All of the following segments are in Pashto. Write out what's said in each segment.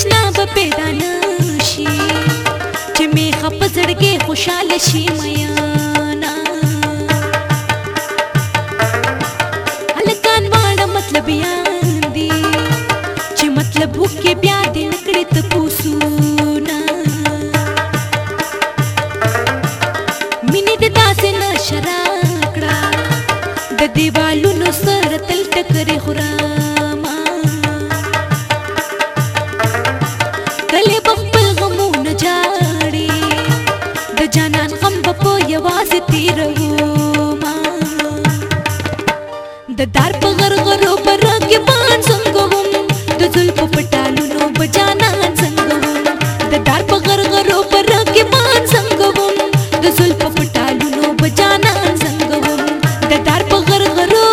تشنا به پیدا نشي چې می خپ زړګي خوشاله شي میانا هلکان واړه مطلب یان دي چې مطلب وکي بیا دې نکړې ته پوسونا مینې د داسې نشرا کړه د دیوالونو سره تل ټکرې خورما کله بخپل غمونه جاړي د جانان غم په یوازې تیروما د دار په غرغرو پر کې مان څنګه وم د زلفو په ټالونو به جانان څنګه وم د دار په غرغرو پر کې مان څنګه وم د زلفو په ټالونو به جانان څنګه وم د دار په غرغرو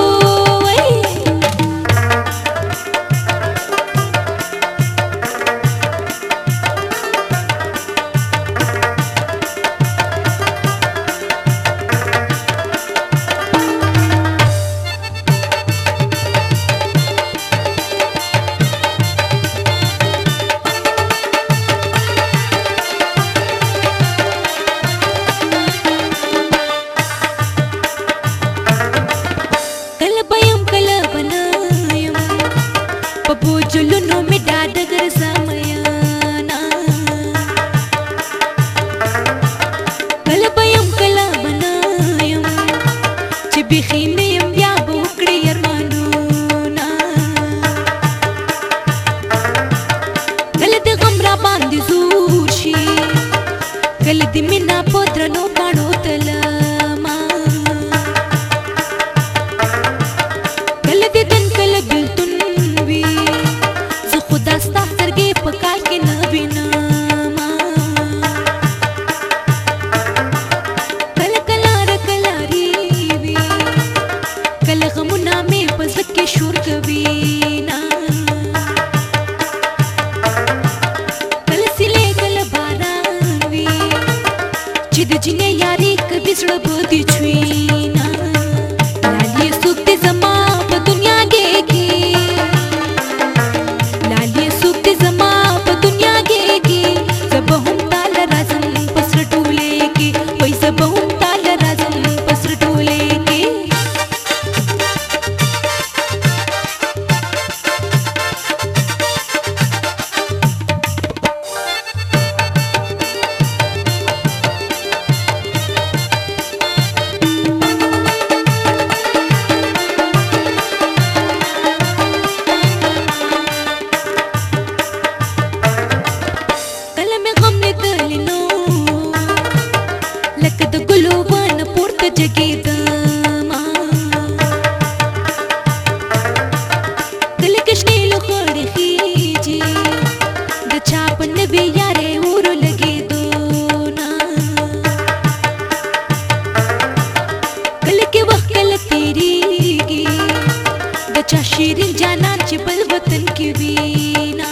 جلونو می ډاډګر زميانا کله بيم کله بنایم چې بيخي نیم بیا به وکړي ارمانونه کله د غم را باندې زور شي کله د مینا په درنو باڼو تلما کله د دن کله بلتون داستا سترګې په کال کې نه وینم کله کله رکلاري وي کله غمونه مې په زړه کې شور کوي نه کله سیلې کله باران وي چې د جنې یاري کبي زړه بودي چوي نه لالي سوکت زما په دنیا کې لکه د ګلو ونه پورته جګېدما کله کشنې لوخړې خېجي د چا په نوې یارې اور لګېدو نه کله کې وخت کله تېرېږي د چا شیرین جانان چې بل وطن کې وینا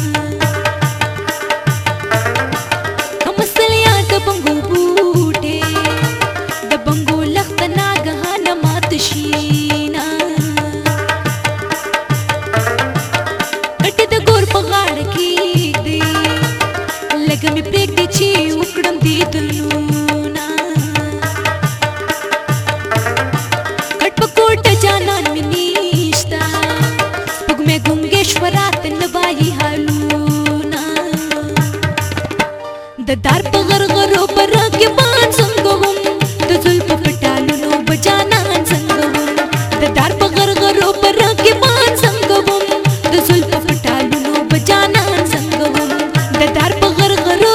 شینا کټ د ګور په غاړه کې دی لګ مې پرېږدي چې وکړم دې دنونه کټ په کوټه جانان مې نشتا سپوږمۍ ګونګېشورات نه وایي حالونه د دار په غرغرو پر کې مان څنګه وم د زلفو په ټالونو به جانان څنګه وم د دار په غرغرو پر کې مان څنګه وم د زلفو په ټالونو به جانان څنګه وم د دار په غرغرو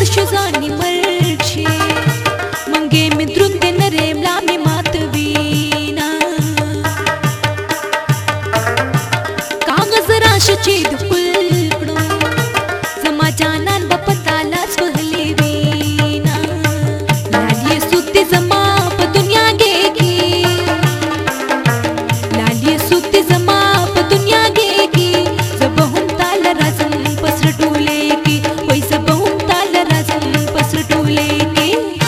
شو ځاني مرشي منګې مې دروند نرې ملا مې ماتوينا کاغذ راشه چې د پل کړو زما جانان په پتا لاس وهلې وینا لالي سوت زما په دنیا کې لالي سوت زما په دنیا کې زبهم تال رازم پسر ټولې کې وای زبهم تال رازم پسر ټولې کې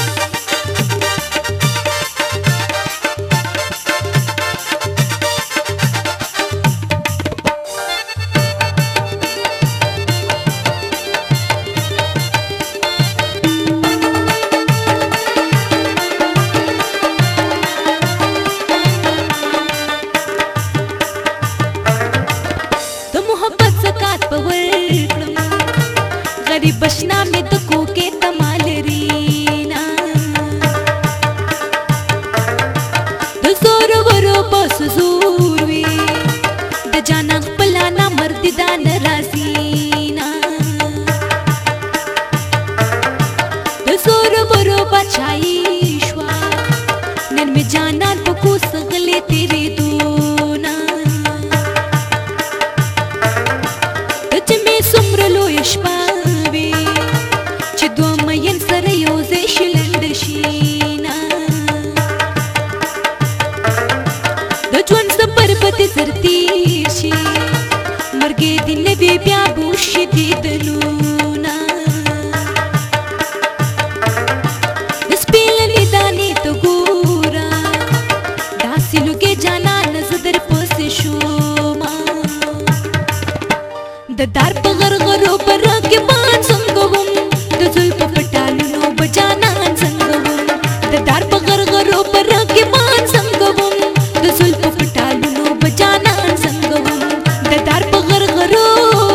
غریب بشنا میں تو کو کے تمال رینا د زور ورو بس زور وی د جانا پلانا مرد دا ناراضینا د زور ورو بچائی شوا نن می جانان په کو سغلے تیرے دونا د چمه سمرلو یشپا زرتیر شي مرګې دې نه بیا بوش دې دلونا سپېلنې دانې ته ګوره داسې لوګې جانا نظر پسې شوما د دار په غرغرو پر راکبان څنګه وم د زلفو په ټالونو به جانان څنګه وم د دار په غرغرو پر راکبان څنګه وم د زلفو په ټالونو جانان څنګه وم د دار په غرغرو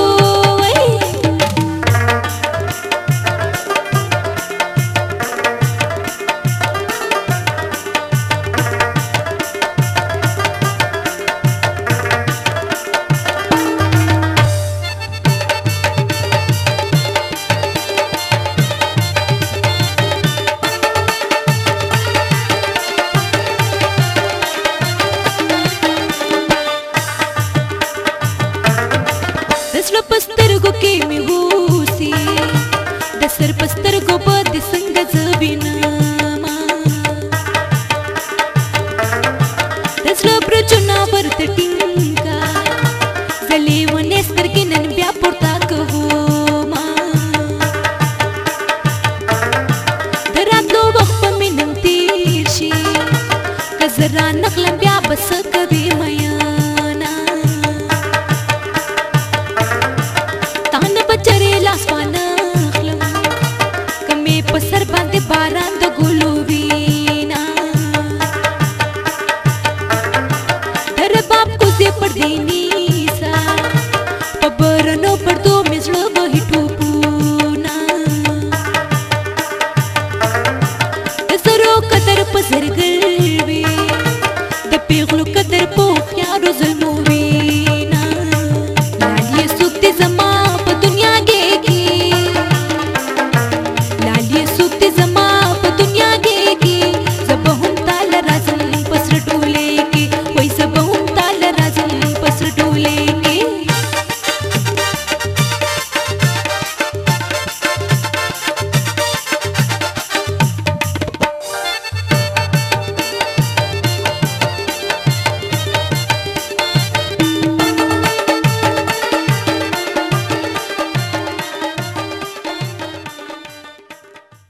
دسلو پسترګو کې مې ووسی د سر پسترګو په دې څنګه زبینما دسلو پرچنا ورته ټینګا زلې ونې سترګې نن بیا پورته کوما دراتلو وخت په مې نن تیر شي کزرا نخلم بیا بس کوي میا لاس پانا خلم کمې په سر باندې باران د